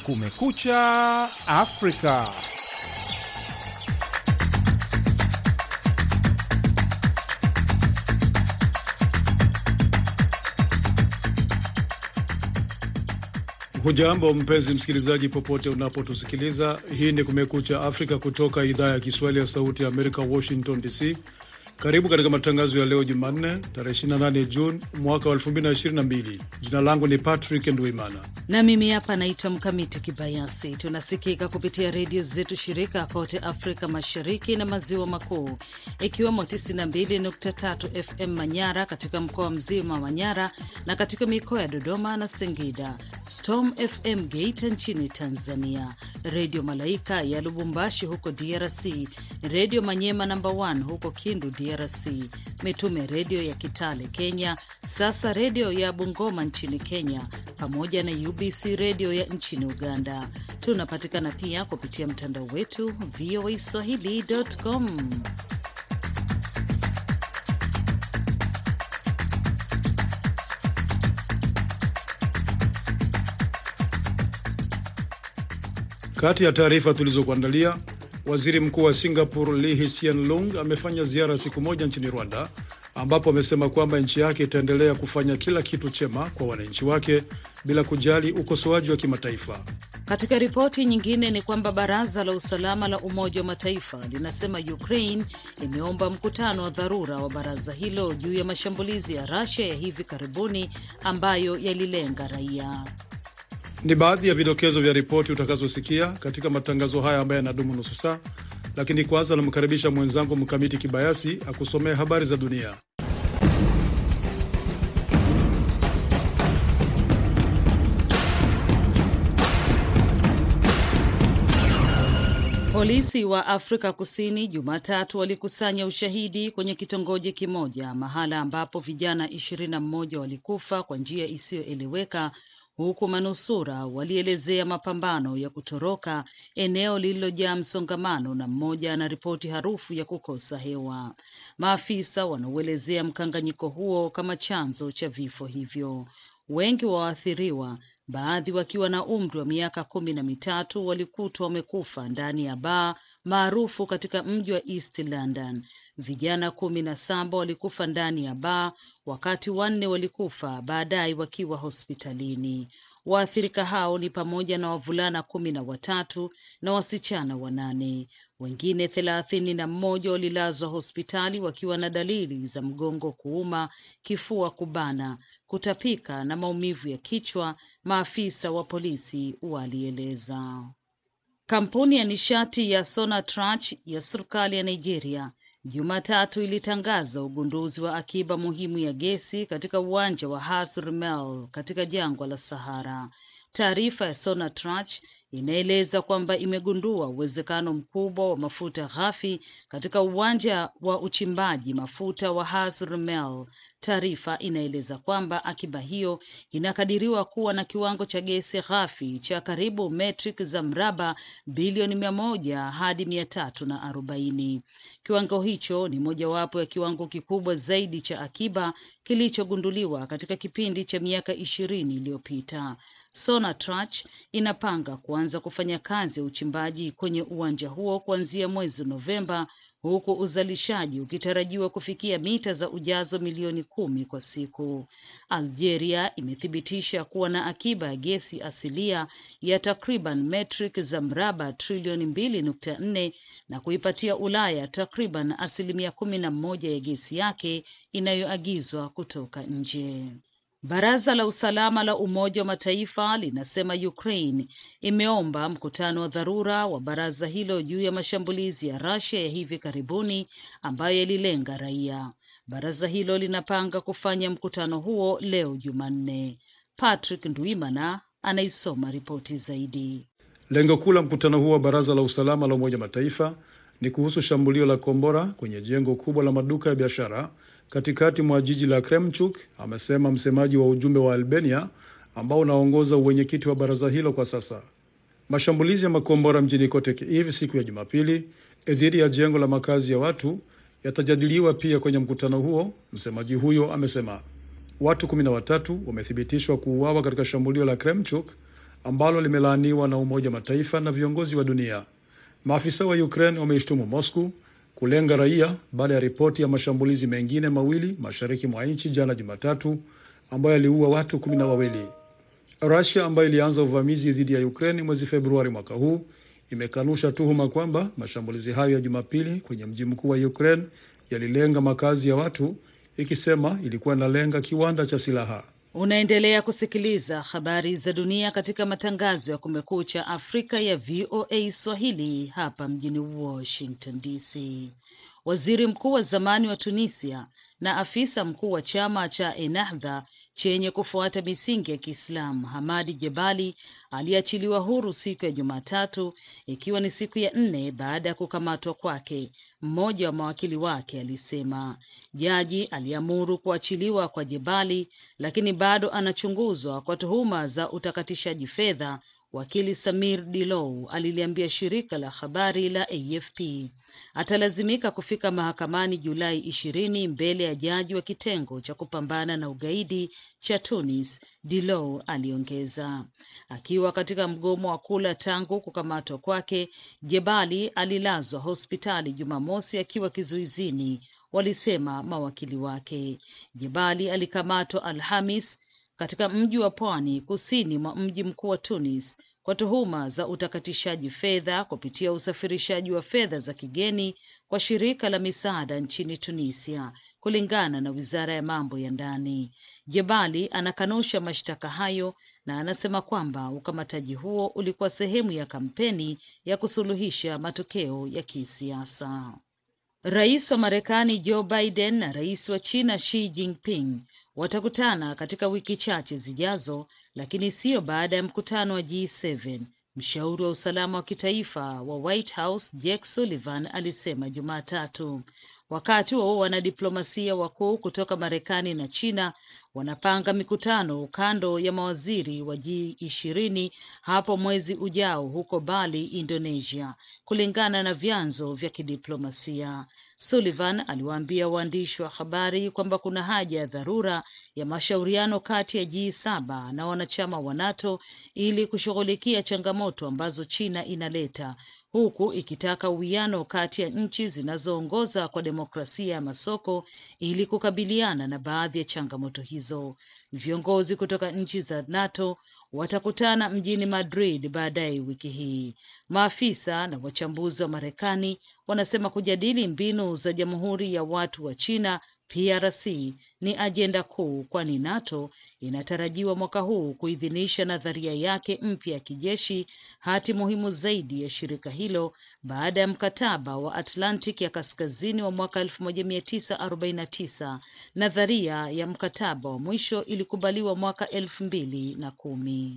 Kumekucha Afrika. Hujambo mpenzi msikilizaji popote unapotusikiliza. Hii ni Kumekucha Afrika kutoka idhaa ya Kiswahili ya Sauti ya Amerika, Washington DC. Karibu katika matangazo ya leo Jumanne, tarehe 28 Juni mwaka wa 2022. Jina langu ni Patrick Ndwimana. Na mimi hapa naitwa Mkamiti Kibayasi. Tunasikika kupitia redio zetu shirika kote Afrika Mashariki na Maziwa Makuu, ikiwemo 92.3 FM Manyara katika mkoa mzima wa Manyara na katika mikoa ya Dodoma na Singida, Storm FM Geita nchini Tanzania, Redio Malaika ya Lubumbashi huko DRC, Redio Manyema namba 1 huko Kindu DRC, Mitume Redio ya Kitale Kenya, Sasa Redio ya Bungoma nchini Kenya, pamoja na UBC Redio ya nchini Uganda. Tunapatikana pia kupitia mtandao wetu voaswahili.com. Kati ya taarifa tulizokuandalia, Waziri Mkuu wa Singapore Lee Hsien Loong amefanya ziara siku moja nchini Rwanda, ambapo amesema kwamba nchi yake itaendelea kufanya kila kitu chema kwa wananchi wake bila kujali ukosoaji wa kimataifa. Katika ripoti nyingine ni kwamba Baraza la Usalama la Umoja wa Mataifa linasema Ukraine imeomba mkutano wa dharura wa baraza hilo juu ya mashambulizi ya Russia ya hivi karibuni ambayo yalilenga raia. Ni baadhi ya vidokezo vya ripoti utakazosikia katika matangazo haya ambayo yanadumu nusu saa, lakini kwanza namkaribisha mwenzangu Mkamiti Kibayasi akusomea habari za dunia. Polisi wa Afrika Kusini Jumatatu walikusanya ushahidi kwenye kitongoji kimoja, mahala ambapo vijana 21 walikufa kwa njia isiyoeleweka, huku manusura walielezea mapambano ya kutoroka eneo lililojaa msongamano na mmoja anaripoti harufu ya kukosa hewa. Maafisa wanauelezea mkanganyiko huo kama chanzo cha vifo hivyo. Wengi wa waathiriwa, baadhi wakiwa na umri wa miaka 13, walikutwa wamekufa ndani ya baa maarufu katika mji wa East London. Vijana 17 walikufa ndani ya baa, wakati 4 walikufa baadaye wakiwa hospitalini. Waathirika hao ni pamoja na wavulana 13 na wasichana 8. Wengine 31 walilazwa hospitali wakiwa na dalili za mgongo kuuma, kifua kubana, kutapika na maumivu ya kichwa, maafisa wa polisi walieleza. Kampuni ya nishati ya Sonatrach ya serikali ya Nigeria Jumatatu ilitangaza ugunduzi wa akiba muhimu ya gesi katika uwanja wa Has Rmel katika jangwa la Sahara. Taarifa ya Sonatrach inaeleza kwamba imegundua uwezekano mkubwa wa mafuta ghafi katika uwanja wa uchimbaji mafuta wa Has Rmel. Taarifa inaeleza kwamba akiba hiyo inakadiriwa kuwa na kiwango cha gesi ghafi cha karibu metric za mraba bilioni 100 hadi 340. Kiwango hicho ni mojawapo ya kiwango kikubwa zaidi cha akiba kilichogunduliwa katika kipindi cha miaka 20 iliyopita. Sonatrach inapanga kuanza kufanya kazi ya uchimbaji kwenye uwanja huo kuanzia mwezi Novemba, huku uzalishaji ukitarajiwa kufikia mita za ujazo milioni 10 kwa siku. Algeria imethibitisha kuwa na akiba ya gesi asilia ya takriban metric za mraba trilioni 2.4 na kuipatia Ulaya takriban 11% ya gesi yake inayoagizwa kutoka nje. Baraza la Usalama la Umoja wa Mataifa linasema Ukraine imeomba mkutano wa dharura wa baraza hilo juu ya mashambulizi ya Russia ya hivi karibuni ambayo yalilenga raia. Baraza hilo linapanga kufanya mkutano huo leo Jumanne. Patrick Ndwimana anaisoma ripoti zaidi. Lengo kuu la mkutano huo wa Baraza la Usalama la Umoja wa Mataifa ni kuhusu shambulio la kombora kwenye jengo kubwa la maduka ya biashara katikati mwa jiji la Kremchuk, amesema msemaji wa ujumbe wa Albania ambao unaongoza uwenyekiti wa baraza hilo kwa sasa. Mashambulizi ya makombora mjini kote Kiev siku ya Jumapili dhidi ya jengo la makazi ya watu yatajadiliwa pia kwenye mkutano huo, msemaji huyo amesema. Watu 13 wamethibitishwa kuuawa katika shambulio la Kremchuk ambalo limelaaniwa na Umoja Mataifa na viongozi wa dunia. Maafisa wa Ukraine wameishtumu Moscow kulenga raia baada ya ripoti ya mashambulizi mengine mawili mashariki mwa nchi jana Jumatatu ambayo yaliua watu 12. Russia ambayo ilianza uvamizi dhidi ya Ukraine mwezi Februari mwaka huu imekanusha tuhuma kwamba mashambulizi hayo ya Jumapili kwenye mji mkuu wa Ukraine yalilenga makazi ya watu, ikisema ilikuwa inalenga kiwanda cha silaha. Unaendelea kusikiliza habari za dunia katika matangazo ya Kumekucha Afrika ya VOA Swahili hapa mjini Washington DC. Waziri mkuu wa zamani wa Tunisia na afisa mkuu wa chama cha Ennahdha chenye kufuata misingi ya Kiislamu Hamadi Jebali aliachiliwa huru siku ya Jumatatu, ikiwa ni siku ya 4 baada ya kukamatwa kwake. Mmoja wa mawakili wake alisema jaji aliamuru kuachiliwa kwa Jebali, lakini bado anachunguzwa kwa tuhuma za utakatishaji fedha. Wakili Samir Dilou aliliambia shirika la habari la AFP atalazimika kufika mahakamani Julai 20 mbele ya jaji wa kitengo cha kupambana na ugaidi cha Tunis. Dilou aliongeza. Akiwa katika mgomo wa kula tangu kukamatwa kwake, Jebali alilazwa hospitali Jumamosi akiwa kizuizini, walisema mawakili wake. Jebali alikamatwa Alhamis katika mji wa pwani kusini mwa mji mkuu wa Tunis kwa tuhuma za utakatishaji fedha kupitia usafirishaji wa fedha za kigeni kwa shirika la misaada nchini Tunisia, kulingana na wizara ya mambo ya ndani. Jebali anakanusha mashtaka hayo na anasema kwamba ukamataji huo ulikuwa sehemu ya kampeni ya kusuluhisha matokeo ya kisiasa. Rais wa Marekani Joe Biden na rais wa China Xi Jinping watakutana katika wiki chache zijazo, lakini sio baada ya mkutano wa G7. Mshauri wa usalama wa kitaifa wa White House Jake Sullivan alisema Jumatatu. Wakati wao wanadiplomasia wakuu kutoka Marekani na China wanapanga mikutano kando ya mawaziri wa G20 hapo mwezi ujao huko Bali, Indonesia, kulingana na vyanzo vya kidiplomasia. Sullivan aliwaambia waandishi wa habari kwamba kuna haja ya dharura ya mashauriano kati ya G7 na wanachama wa NATO ili kushughulikia changamoto ambazo China inaleta, huku ikitaka uwiano kati ya nchi zinazoongoza kwa demokrasia ya masoko ili kukabiliana na baadhi ya changamoto hizo. Viongozi kutoka nchi za NATO watakutana mjini Madrid baadaye wiki hii. Maafisa na wachambuzi wa Marekani wanasema kujadili mbinu za Jamhuri ya Watu wa China PRC ni ajenda kuu, kwani NATO inatarajiwa mwaka huu kuidhinisha nadharia yake mpya ya kijeshi, hati muhimu zaidi ya shirika hilo baada ya mkataba wa Atlantic ya Kaskazini wa mwaka 1949. Nadharia ya mkataba wa mwisho ilikubaliwa mwaka 2010.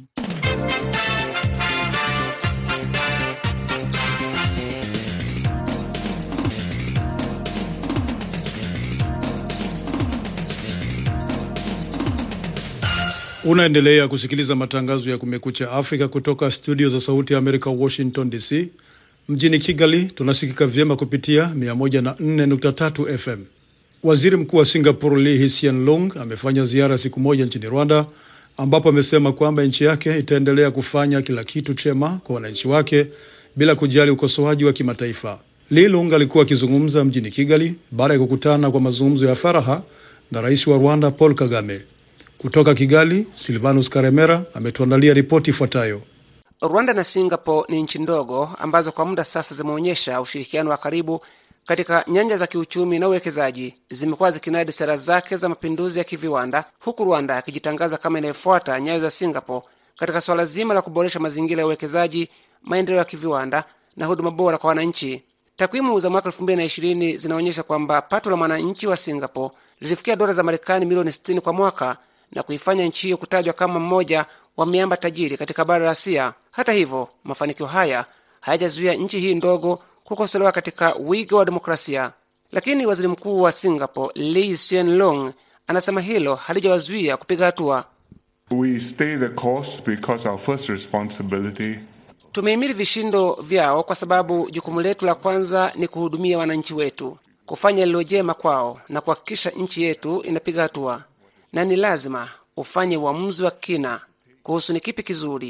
Unaendelea kusikiliza matangazo ya Kumekucha Afrika kutoka studio za Sauti ya Amerika, Washington DC. Mjini Kigali tunasikika vyema kupitia 104.3 FM. Waziri Mkuu wa Singapore Lee Hsien Loong amefanya ziara siku moja nchini Rwanda, ambapo amesema kwamba nchi yake itaendelea kufanya kila kitu chema kwa wananchi wake bila kujali ukosoaji wa kimataifa. Lee Loong alikuwa akizungumza mjini Kigali baada ya kukutana kwa mazungumzo ya faraha na Rais wa Rwanda Paul Kagame. Kutoka Kigali, Silvanus Karemera ametuandalia ripoti ifuatayo. Rwanda na Singapore ni nchi ndogo ambazo kwa muda sasa zimeonyesha ushirikiano wa karibu katika nyanja za kiuchumi na uwekezaji. Zimekuwa zikinadi sera zake za mapinduzi ya kiviwanda, huku Rwanda ikijitangaza kama inayofuata nyayo za Singapore katika swala zima la kuboresha mazingira ya uwekezaji, maendeleo ya kiviwanda na huduma bora kwa wananchi. Takwimu za mwaka 2020 zinaonyesha kwamba pato la mwananchi wa Singapore lilifikia dola za Marekani milioni 60 kwa mwaka na kuifanya nchi hiyo kutajwa kama mmoja wa miamba tajiri katika bara la Asia. Hata hivyo, mafanikio haya hayajazuia nchi hii ndogo kukosolewa katika wigo wa demokrasia. Lakini waziri mkuu wa Singapore Lee Hsien Loong anasema hilo halijawazuia kupiga hatua. We stay the course because our first responsibility. Tumehimili vishindo vyao kwa sababu jukumu letu la kwanza ni kuhudumia wananchi wetu, kufanya lilo jema kwao na kuhakikisha nchi yetu inapiga hatua. Na ni lazima ufanye uamuzi wa kina kuhusu ni kipi kizuri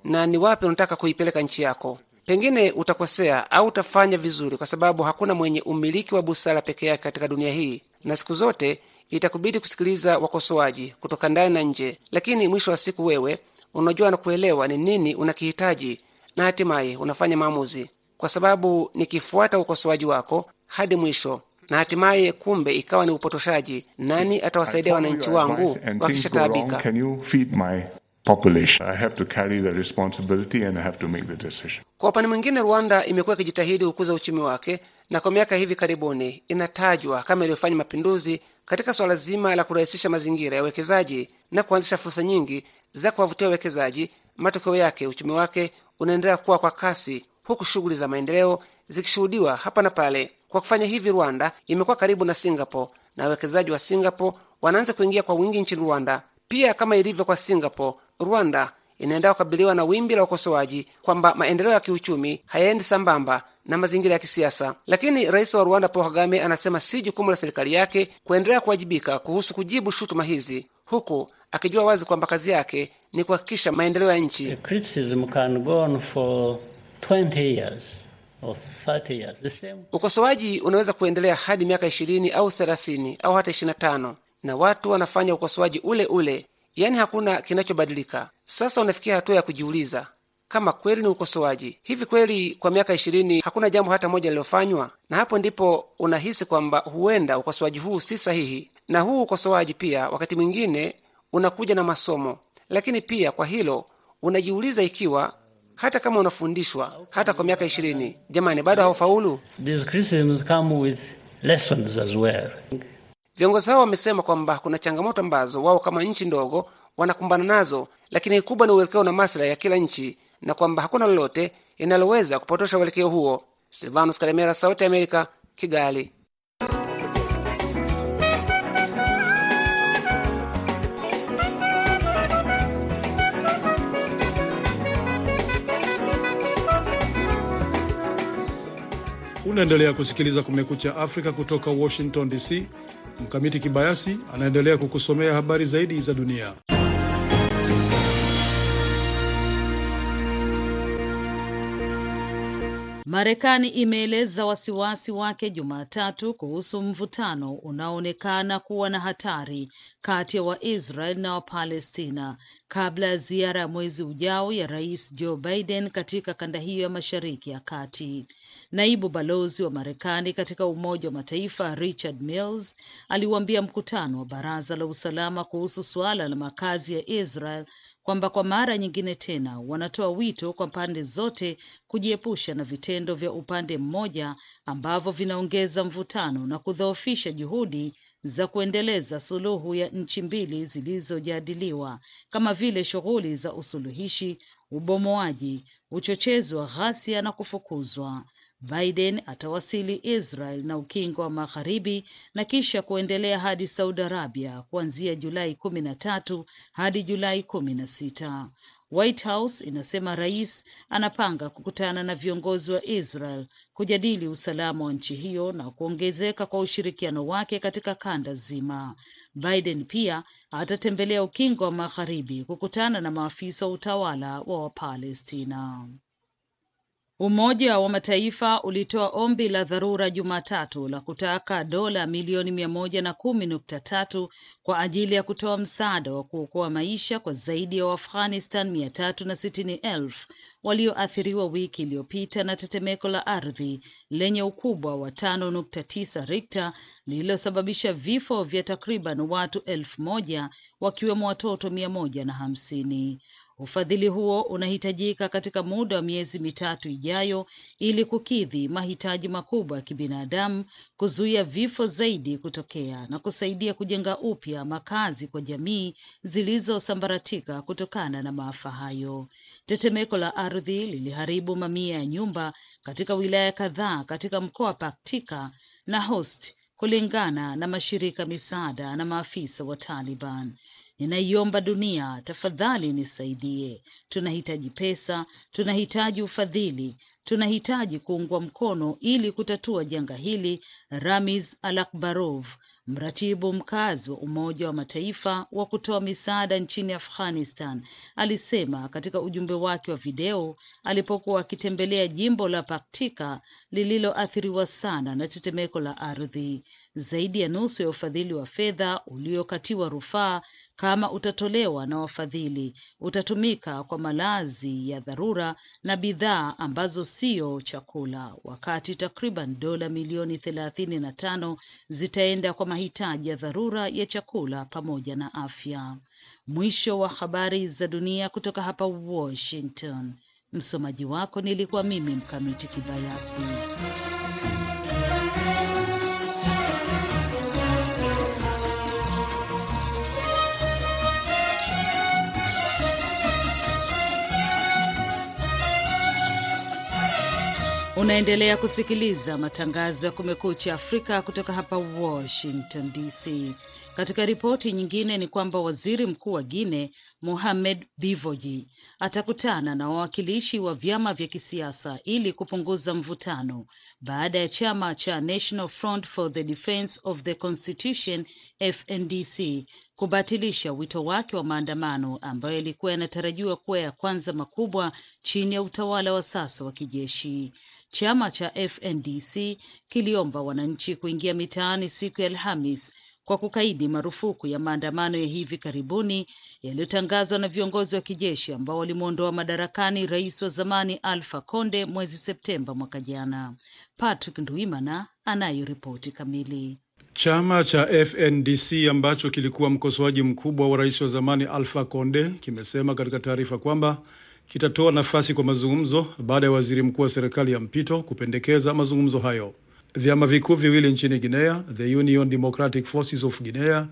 na ni wapi unataka kuipeleka nchi yako. Pengine utakosea au utafanya vizuri, kwa sababu hakuna mwenye umiliki wa busara peke yake katika dunia hii, na siku zote itakubidi kusikiliza wakosoaji kutoka ndani na nje. Lakini mwisho wa siku wewe unajua na kuelewa ni nini unakihitaji, na hatimaye unafanya maamuzi, kwa sababu nikifuata ukosoaji wako hadi mwisho na hatimaye kumbe ikawa ni upotoshaji, nani atawasaidia wananchi wangu wakishataabika? Kwa upande mwingine, Rwanda imekuwa ikijitahidi kukuza uchumi wake, na kwa miaka hivi karibuni inatajwa kama iliyofanya mapinduzi katika swala zima la kurahisisha mazingira ya uwekezaji na kuanzisha fursa nyingi za kuwavutia wawekezaji. Matokeo yake uchumi wake unaendelea kuwa kwa kasi, huku shughuli za maendeleo zikishuhudiwa hapa na pale. Kwa kufanya hivi, Rwanda imekuwa karibu na Singapore, na wawekezaji wa Singapore wanaanza kuingia kwa wingi nchini Rwanda. Pia kama ilivyo kwa Singapore, Rwanda inaendelea kukabiliwa na wimbi la ukosoaji kwamba maendeleo ya kiuchumi hayaendi sambamba na mazingira ya kisiasa. Lakini rais wa Rwanda Paul Kagame anasema si jukumu la serikali yake kuendelea kuwajibika kuhusu kujibu shutuma hizi, huku akijua wazi kwamba kazi yake ni kuhakikisha maendeleo ya nchi. Ukosoaji unaweza kuendelea hadi miaka 20 au 30 au hata 25, na watu wanafanya ukosoaji ule ule, yaani hakuna kinachobadilika. Sasa unafikia hatua ya kujiuliza kama kweli ni ukosoaji. Hivi kweli kwa miaka 20 hakuna jambo hata moja lilofanywa? Na hapo ndipo unahisi kwamba huenda ukosoaji huu si sahihi. Na huu ukosoaji pia wakati mwingine unakuja na masomo, lakini pia kwa hilo unajiuliza ikiwa hata kama unafundishwa hata kwa miaka 20, jamani, bado haufaulu. Viongozi hao wamesema kwamba kuna changamoto ambazo wao kama nchi ndogo wanakumbana nazo, lakini kubwa ni uelekeo na maslahi ya kila nchi, na kwamba hakuna lolote linaloweza kupotosha uelekeo huo. Silvanus Kalemera, Sauti ya Amerika, Kigali. Unaendelea kusikiliza Kumekucha Afrika kutoka Washington DC. Mkamiti Kibayasi anaendelea kukusomea habari zaidi za dunia. Marekani imeeleza wasiwasi wake Jumatatu kuhusu mvutano unaoonekana kuwa na hatari kati ya Waisrael na Wapalestina kabla ya ziara ya mwezi ujao ya Rais Joe Biden katika kanda hiyo ya Mashariki ya Kati. Naibu balozi wa Marekani katika Umoja wa Mataifa Richard Mills aliwaambia mkutano wa Baraza la Usalama kuhusu suala la makazi ya Israel kwamba kwa mara nyingine tena wanatoa wito kwa pande zote kujiepusha na vitendo vya upande mmoja ambavyo vinaongeza mvutano na kudhoofisha juhudi za kuendeleza suluhu ya nchi mbili zilizojadiliwa, kama vile shughuli za usuluhishi, ubomoaji, uchochezi wa ghasia na kufukuzwa. Biden atawasili Israel na Ukingo wa Magharibi na kisha kuendelea hadi Saudi Arabia kuanzia Julai 13 hadi Julai 16. White House inasema rais anapanga kukutana na viongozi wa Israel kujadili usalama wa nchi hiyo na kuongezeka kwa ushirikiano wake katika kanda zima. Biden pia atatembelea Ukingo wa Magharibi kukutana na maafisa wa utawala wa Wapalestina. Umoja wa Mataifa ulitoa ombi la dharura Jumatatu la kutaka dola milioni 110.3 kwa ajili ya kutoa msaada wa kuokoa maisha kwa zaidi ya Waafghanistan 360,000 walioathiriwa wiki iliyopita na tetemeko la ardhi lenye ukubwa wa 5.9 Richter lililosababisha vifo vya takriban watu 1,000 wakiwemo watoto 150. Ufadhili huo unahitajika katika muda wa miezi 3 ijayo ili kukidhi mahitaji makubwa ya kibinadamu, kuzuia vifo zaidi kutokea na kusaidia kujenga upya makazi kwa jamii zilizosambaratika kutokana na maafa hayo. Tetemeko la ardhi liliharibu mamia ya nyumba katika wilaya kadhaa katika mkoa wa Paktika na Host, kulingana na mashirika misaada na maafisa wa Taliban. Ninaiomba dunia, tafadhali nisaidie. Tunahitaji pesa, tunahitaji ufadhili, tunahitaji kuungwa mkono ili kutatua janga hili, Ramiz Alakbarov, Mratibu mkazi wa Umoja wa Mataifa wa kutoa misaada nchini Afghanistan alisema katika ujumbe wake wa video alipokuwa akitembelea jimbo la Paktika lililoathiriwa sana na tetemeko la ardhi. Zaidi ya nusu ya ufadhili wa fedha uliokatiwa rufaa kama utatolewa na wafadhili utatumika kwa malazi ya dharura na bidhaa ambazo sio chakula, wakati takriban dola milioni 35 zitaenda kwa mahitaji ya dharura ya chakula pamoja na afya. Mwisho wa habari za dunia kutoka hapa Washington. Msomaji wako nilikuwa mimi Mkamiti Kibayasi. Unaendelea kusikiliza matangazo ya Kumekucha Afrika kutoka hapa Washington DC. Katika ripoti nyingine ni kwamba waziri mkuu wa Guinea Mohamed Bivoji atakutana na wawakilishi wa vyama vya kisiasa ili kupunguza mvutano baada ya chama cha National Front for the Defense of the Constitution FNDC kubatilisha wito wake wa maandamano ambayo yalikuwa yanatarajiwa kuwa ya kwanza makubwa chini ya utawala wa sasa wa kijeshi. Chama cha FNDC kiliomba wananchi kuingia mitaani siku ya Alhamis kwa kukaidi marufuku ya maandamano ya hivi karibuni yaliyotangazwa na viongozi wa kijeshi ambao walimwondoa madarakani rais wa zamani Alpha Conde mwezi Septemba mwaka jana. Patrick Nduimana anayo ripoti kamili. Chama cha FNDC ambacho kilikuwa mkosoaji mkubwa wa rais wa zamani Alpha Conde kimesema katika taarifa kwamba kitatoa nafasi kwa mazungumzo baada ya waziri mkuu wa serikali ya mpito kupendekeza mazungumzo hayo. Vyama vikuu viwili nchini Guinea, the Union Democratic Forces of Guinea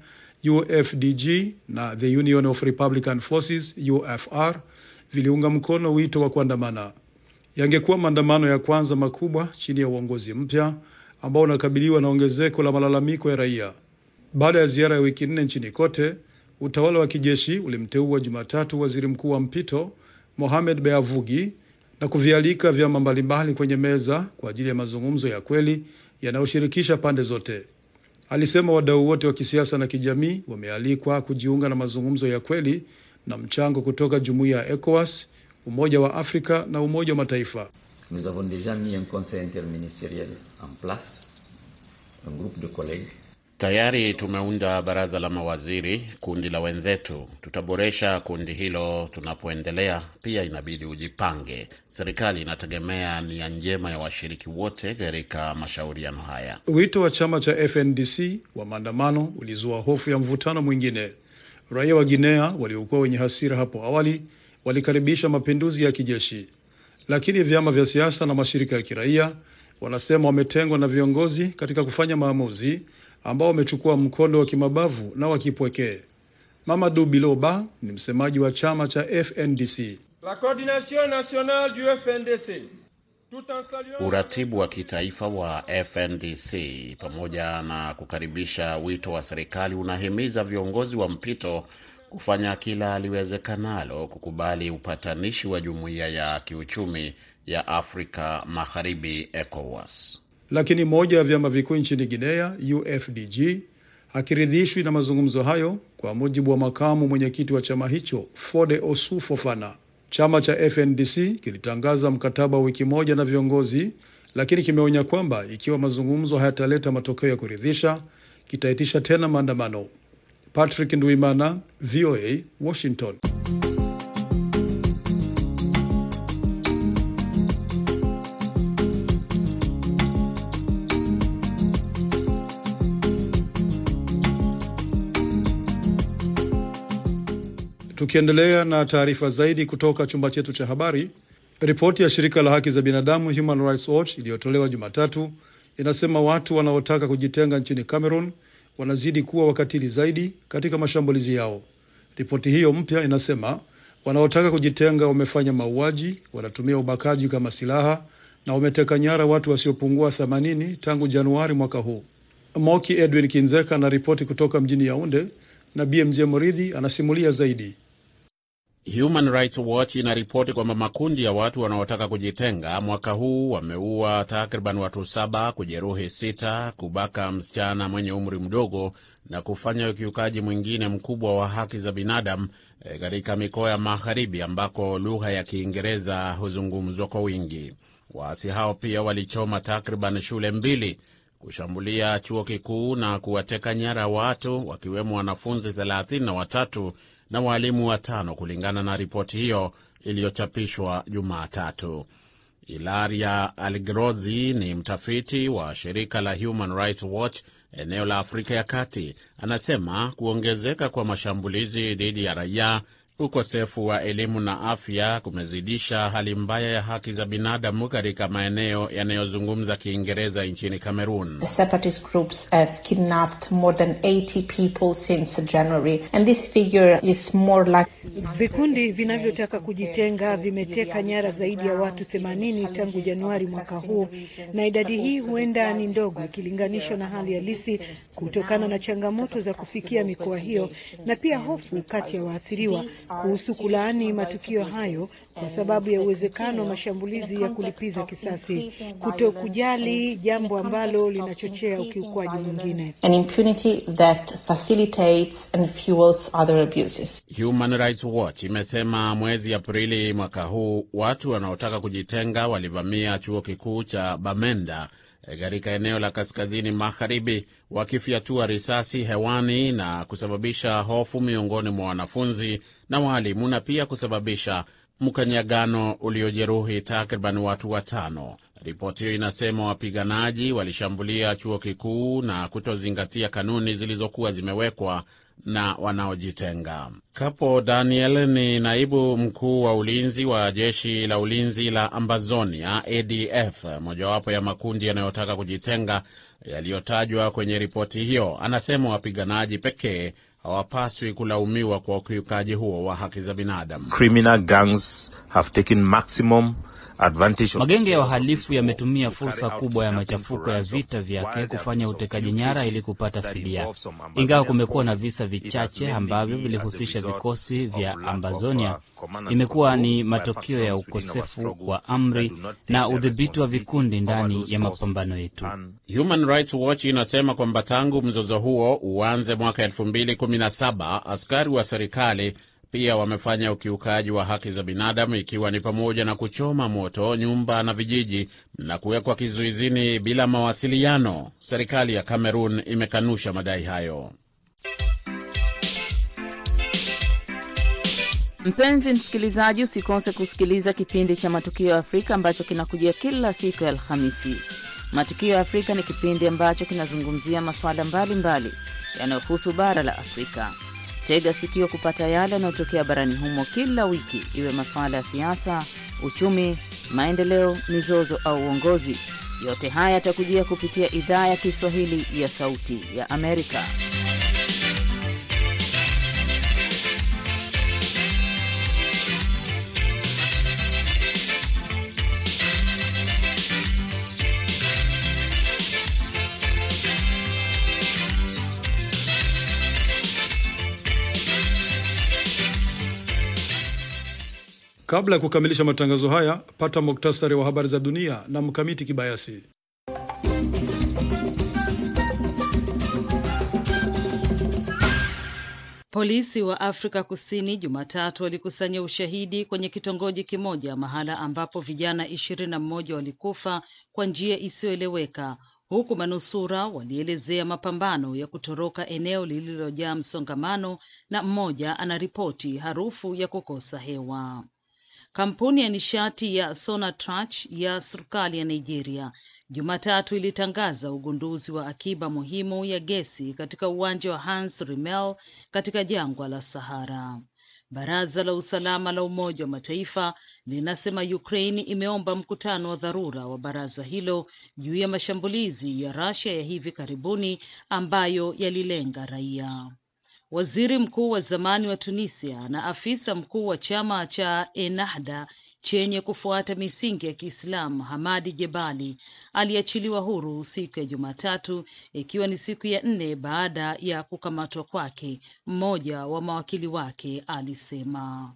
UFDG na the Union of Republican Forces UFR, viliunga mkono wito wa kuandamana. Yangekuwa maandamano ya kwanza makubwa chini ya uongozi mpya ambao unakabiliwa na ongezeko la malalamiko ya raia. Baada ya ziara ya wiki 4 nchini kote, utawala wa kijeshi ulimteua Jumatatu waziri mkuu wa mpito Mohamed Beavugi na kuvialika vyama mbalimbali kwenye meza kwa ajili ya mazungumzo ya kweli yanayoshirikisha pande zote. Alisema wadau wote wa kisiasa na kijamii wamealikwa kujiunga na mazungumzo ya kweli na mchango kutoka Jumuiya ya ECOWAS, Umoja wa Afrika na Umoja wa Mataifa. Nous avons déjà mis un conseil interministériel en place, un groupe de collègues. Tayari tumeunda baraza la mawaziri, kundi la wenzetu. Tutaboresha kundi hilo tunapoendelea. Pia inabidi ujipange. Serikali inategemea nia njema ya washiriki wote katika mashauriano haya. Wito wa chama cha FNDC wa maandamano ulizua hofu ya mvutano mwingine. Raia wa Guinea waliokuwa wenye hasira hapo awali walikaribisha mapinduzi ya kijeshi. Lakini vyama vya siasa na mashirika ya kiraia wanasema wametengwa na viongozi katika kufanya maamuzi ambao wamechukua mkondo wa kimabavu na wa kipwekee. Mamadou Biloba ni msemaji wa chama cha FNDC. La coordination nationale du FNDC. Uratibu wa kitaifa wa FNDC pamoja na kukaribisha wito wa serikali unahimiza viongozi wa mpito kufanya kila aliwezekanalo kukubali upatanishi wa Jumuiya ya Kiuchumi ya Afrika Magharibi ECOWAS. Lakini moja ya vyama vikuu nchini Guinea, UFDG, hakiridhishwi na mazungumzo hayo, kwa mujibu wa makamu mwenyekiti wa chama hicho, Fode Osu Fofana. Chama cha FNDC kilitangaza mkataba wa wiki moja na viongozi, lakini kimeonya kwamba ikiwa mazungumzo hayataleta matokeo ya kuridhisha, kitaitisha tena maandamano. Patrick Nduimana, VOA, Washington. Tukiendelea na taarifa zaidi kutoka chumba chetu cha habari, ripoti ya shirika la haki za binadamu Human Rights Watch iliyotolewa Jumatatu inasema watu wanaotaka kujitenga nchini Cameroon wanazidi kuwa wakatili zaidi katika mashambulizi yao. Ripoti hiyo mpya inasema wanaotaka kujitenga wamefanya mauaji, wanatumia ubakaji kama silaha na wameteka nyara watu wasiopungua 80 tangu Januari mwaka huu. Moki Edwin Kinzeka na ripoti kutoka mjini Yaounde na BMJ Moridhi anasimulia zaidi. Human Rights Watch inaripoti kwamba makundi ya watu wanaotaka kujitenga mwaka huu wameua takriban watu 7, kujeruhi 6, kubaka msichana mwenye umri mdogo na kufanya ukiukaji mwingine mkubwa wa haki za binadamu katika mikoa ya magharibi ambako lugha ya Kiingereza huzungumzwa kwa wingi. Waasi hao pia walichoma takriban shule 2, kushambulia chuo kikuu na kuwateka nyara watu wakiwemo wanafunzi 33 na walimu 5, kulingana na ripoti hiyo iliyochapishwa Jumatatu. Ilaria Algrozi ni mtafiti wa shirika la Human Rights Watch eneo la Afrika ya Kati. Anasema kuongezeka kwa mashambulizi dhidi ya raia, ukosefu wa elimu na afya kumezidisha hali mbaya ya haki za binadamu katika maeneo yanayozungumza Kiingereza nchini Cameroon. The separatist groups have kidnapped more than 80 people since January, and this figure is more like... Vikundi vinavyotaka kujitenga vimeteka nyara zaidi ya watu 80 tangu Januari mwaka huu, na idadi hii huenda ni ndogo ikilinganishwa na hali halisi kutokana na changamoto za kufikia mikoa hiyo na pia hofu kati ya waathiriwa kuhusu kulaani matukio hayo kwa sababu ya uwezekano wa mashambulizi ya kulipiza kisasi, kutokujali jambo ambalo linachochea ukiukwaji mwingine. An impunity that facilitates and fuels other abuses. Human Rights Watch imesema mwezi Aprili mwaka huu watu wanaotaka kujitenga walivamia chuo kikuu cha Bamenda katika eneo la kaskazini magharibi, wakifyatua risasi hewani na kusababisha hofu miongoni mwa wanafunzi na walimu, na pia kusababisha mkanyagano uliojeruhi takriban watu 5. Ripoti hiyo inasema wapiganaji walishambulia chuo kikuu na kutozingatia kanuni zilizokuwa zimewekwa na wanaojitenga. Capo Daniel ni naibu mkuu wa ulinzi wa jeshi la ulinzi la Ambazonia ADF, mojawapo ya makundi yanayotaka kujitenga yaliyotajwa kwenye ripoti hiyo. Anasema wapiganaji pekee hawapaswi kulaumiwa kwa ukiukaji huo wa haki za binadamu. Criminal gangs have taken maximum advantage. Magenge ya wahalifu yametumia fursa kubwa ya machafuko ya vita vyake kufanya utekaji nyara ili kupata fidia. Ingawa kumekuwa na visa vichache ambavyo vilihusisha vikosi vya Ambazonia, imekuwa ni matokeo ya ukosefu wa amri na udhibiti wa vikundi ndani ya mapambano yetu. Human Rights Watch inasema kwamba tangu mzozo huo uanze mwaka 2017, askari wa serikali pia wamefanya ukiukaji wa haki za binadamu, ikiwa ni pamoja na kuchoma moto nyumba na vijiji na kuwekwa kizuizini bila mawasiliano. Serikali ya Cameroon imekanusha madai hayo. Mpenzi msikilizaji, usikose kusikiliza kipindi cha Matukio ya Afrika ambacho kinakujia kila siku ya Alhamisi. Matukio ya Afrika ni kipindi ambacho kinazungumzia masuala mbalimbali yanayohusu bara la Afrika. Tega sikio kupata yale yanayotokea barani humo kila wiki, iwe masuala ya siasa, uchumi, maendeleo, mizozo au uongozi. Yote haya yatakujia kupitia idhaa ya Kiswahili ya Sauti ya Amerika. Kabla ya kukamilisha matangazo haya, pata muktasari wa habari za dunia na Mkamiti Kibayasi. Polisi wa Afrika Kusini Jumatatu walikusanya ushahidi kwenye kitongoji kimoja mahala ambapo vijana 21 walikufa kwa njia isiyoeleweka, huku manusura walielezea mapambano ya kutoroka eneo lililojaa msongamano na mmoja anaripoti harufu ya kukosa hewa. Kampuni ya nishati ya Sonatrach ya serikali ya Nigeria Jumatatu ilitangaza ugunduzi wa akiba muhimu ya gesi katika uwanja wa Hans Rimmel katika jangwa la Sahara. Baraza la usalama la Umoja wa Mataifa linasema Ukraine imeomba mkutano wa dharura wa baraza hilo juu ya mashambulizi ya Russia ya hivi karibuni ambayo yalilenga raia. Waziri mkuu wa zamani wa Tunisia na afisa mkuu wa chama cha Ennahda chenye kufuata misingi ya Kiislamu Hamadi Jebali aliachiliwa huru siku ya Jumatatu, ikiwa ni siku ya 4 baada ya kukamatwa kwake, mmoja wa mawakili wake alisema.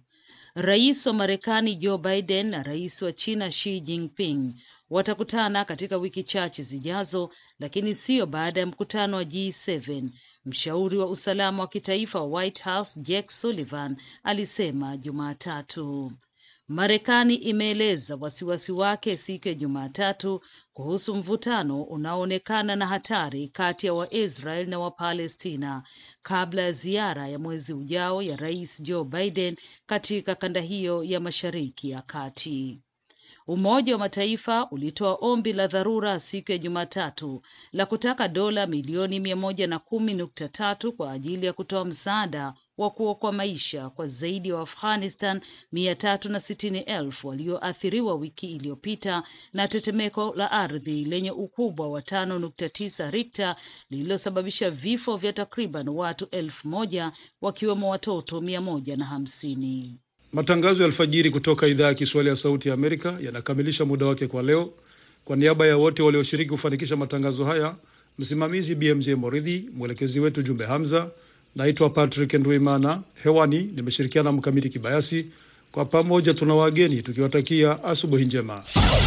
Rais wa Marekani Joe Biden na rais wa China Xi Jinping watakutana katika wiki chache zijazo, lakini sio baada ya mkutano wa G7. Mshauri wa usalama wa kitaifa wa White House Jake Sullivan alisema Jumatatu. Marekani imeeleza wasiwasi wake siku ya Jumatatu kuhusu mvutano unaoonekana na hatari kati ya Waisrael na Wapalestina kabla ya ziara ya mwezi ujao ya Rais Joe Biden katika kanda hiyo ya Mashariki ya Kati. Umoja wa Mataifa ulitoa ombi la dharura siku ya Jumatatu la kutaka dola milioni 110.3 kwa ajili ya kutoa msaada wa kuokoa maisha kwa zaidi ya Afghanistan 360,000 walioathiriwa wiki iliyopita na tetemeko la ardhi lenye ukubwa wa 5.9 Richter lililosababisha vifo vya takriban watu 1,000 wakiwemo watoto 150. Matangazo ya alfajiri kutoka idhaa ya Kiswahili ya Sauti ya Amerika yanakamilisha muda wake kwa leo. Kwa niaba ya wote walioshiriki kufanikisha matangazo haya, msimamizi BMJ Moridhi, mwelekezi wetu Jumbe Hamza, naitwa Patrick Ndwimana. Hewani nimeshirikiana na Mkamiti Kibayasi. Kwa pamoja tuna wageni tukiwatakia asubuhi njema.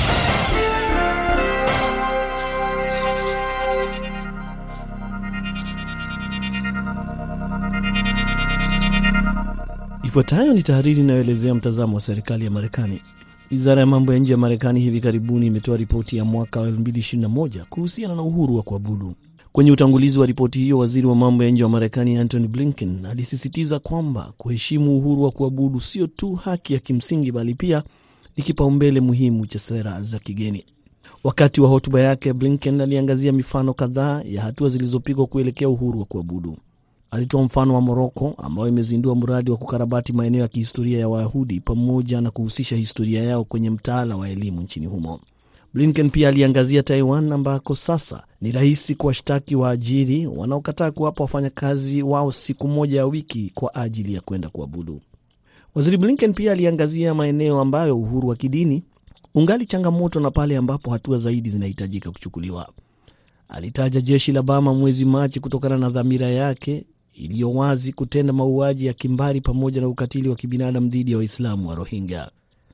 Ifuatayo ni tahariri inayoelezea mtazamo wa serikali ya Marekani. Wizara ya mambo ya nje ya Marekani hivi karibuni imetoa ripoti ya mwaka wa 2021 kuhusiana na uhuru wa kuabudu. Kwenye utangulizi wa ripoti hiyo, waziri wa mambo ya nje wa Marekani Antony Blinken alisisitiza kwamba kuheshimu uhuru wa kuabudu sio tu haki ya kimsingi bali pia ni kipaumbele muhimu cha sera za kigeni. Wakati wa hotuba yake, Blinken aliangazia mifano kadhaa ya hatua zilizopigwa kuelekea uhuru wa kuabudu. Alitoa mfano wa Morocco ambayo imezindua mradi wa kukarabati maeneo ya kihistoria ya Wayahudi pamoja na kuhusisha historia yao kwenye mtaala wa elimu nchini humo. Blinken pia aliangazia Taiwan ambako sasa ni rahisi kuwashtaki waajiri wanaokataa kuwapa wafanyakazi wao siku moja ya wiki kwa ajili ya kwenda kuabudu. Waziri Blinken pia aliangazia maeneo ambayo uhuru wa kidini ungali changamoto na pale ambapo hatua zaidi zinahitajika kuchukuliwa. Alitaja jeshi la Burma mwezi Machi kutokana na dhamira yake iliyo wazi kutenda mauaji ya kimbari pamoja na ukatili wa kibinadamu dhidi ya Waislamu wa Rohingya.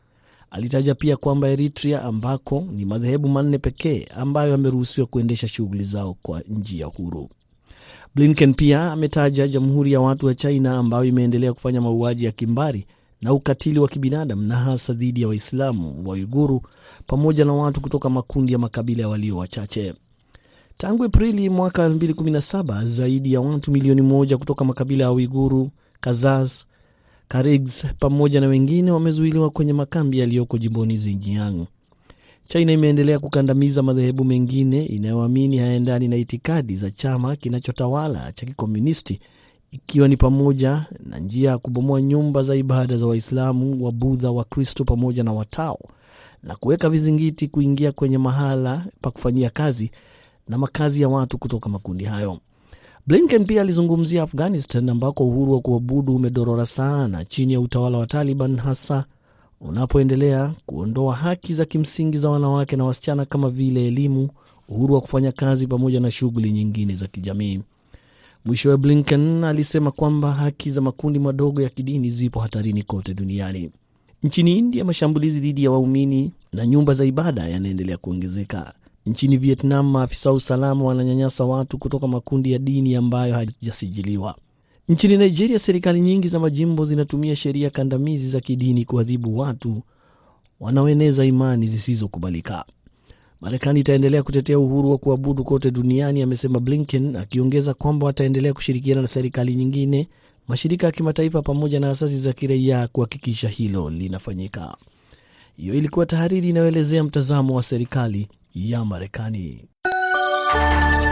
Alitaja pia kwamba Eritrea ambako ni madhehebu 4 pekee ambayo yameruhusiwa kuendesha shughuli zao kwa njia huru. Blinken pia ametaja Jamhuri ya Watu wa China ambayo imeendelea kufanya mauaji ya kimbari na ukatili wa kibinadamu na hasa dhidi ya Waislamu wa Uiguru pamoja na watu kutoka makundi ya makabila ya walio wachache. Tangu Aprili mwaka 2017, zaidi ya watu milioni 1 kutoka makabila ya Uiguru, Kazakh, Kyrgyz pamoja na wengine wamezuiliwa kwenye makambi yaliyoko jimboni Xinjiang. China imeendelea kukandamiza madhehebu mengine inayoamini hayaendani na itikadi za chama kinachotawala cha kikomunisti, ikiwa ni pamoja na njia ya kubomoa nyumba za ibada za Waislamu, Wabudha, Wakristo pamoja na Watao na kuweka vizingiti kuingia kwenye mahala pa kufanyia kazi na makazi ya watu kutoka makundi hayo. Blinken pia alizungumzia Afghanistan ambako uhuru wa kuabudu umedorora sana chini ya utawala wa Taliban, hasa unapoendelea kuondoa haki za kimsingi za wanawake na wasichana kama vile elimu, uhuru wa kufanya kazi pamoja na shughuli nyingine za kijamii. Mwishowe Blinken alisema kwamba haki za makundi madogo ya kidini zipo hatarini kote duniani. Nchini India, mashambulizi dhidi ya waumini na nyumba za ibada yanaendelea kuongezeka. Nchini Vietnam, maafisa wa usalama wananyanyasa watu kutoka makundi ya dini ambayo hajasajiliwa. Nchini Nigeria, serikali nyingi za majimbo zinatumia sheria kandamizi za kidini kuadhibu watu wanaoeneza imani zisizokubalika. Marekani itaendelea kutetea uhuru wa kuabudu kote duniani, amesema Blinken, akiongeza kwamba wataendelea kushirikiana na serikali nyingine, mashirika ya kimataifa pamoja na asasi za kiraia kuhakikisha hilo linafanyika. Hiyo ilikuwa tahariri inayoelezea mtazamo wa serikali ya Marekani.